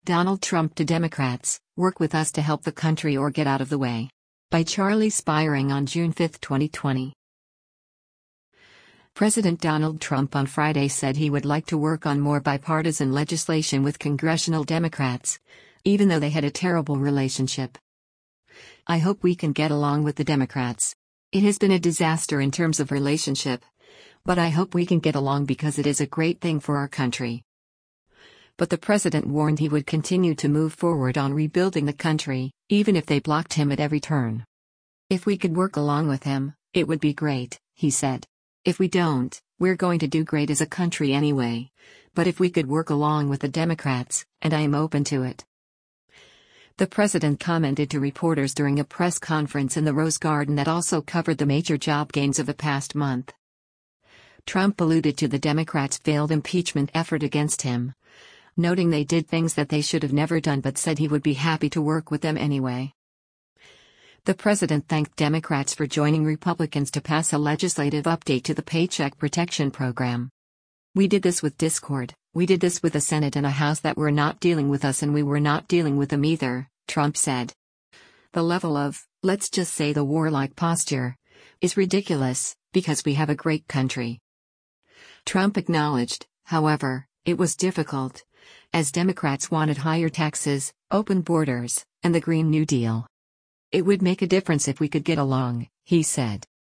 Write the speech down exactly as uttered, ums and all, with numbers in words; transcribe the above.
Donald Trump to Democrats, work with us to help the country or get out of the way. By Charlie Spiring on June fifth, twenty twenty. President Donald Trump on Friday said he would like to work on more bipartisan legislation with congressional Democrats, even though they had a terrible relationship. I hope we can get along with the Democrats. It has been a disaster in terms of relationship, but I hope we can get along because it is a great thing for our country. But the president warned he would continue to move forward on rebuilding the country, even if they blocked him at every turn. If we could work along with him, it would be great, he said. If we don't, we're going to do great as a country anyway. But if we could work along with the Democrats, and I am open to it. The president commented to reporters during a press conference in the Rose Garden that also covered the major job gains of the past month. Trump alluded to the Democrats' failed impeachment effort against him, noting they did things that they should have never done, but said he would be happy to work with them anyway. The president thanked Democrats for joining Republicans to pass a legislative update to the Paycheck Protection Program. We did this with Discord, we did this with a Senate and a House that were not dealing with us, and we were not dealing with them either, Trump said. The level of, let's just say the warlike posture, is ridiculous, because we have a great country. Trump acknowledged, however, it was difficult, as Democrats wanted higher taxes, open borders, and the Green New Deal. It would make a difference if we could get along, he said.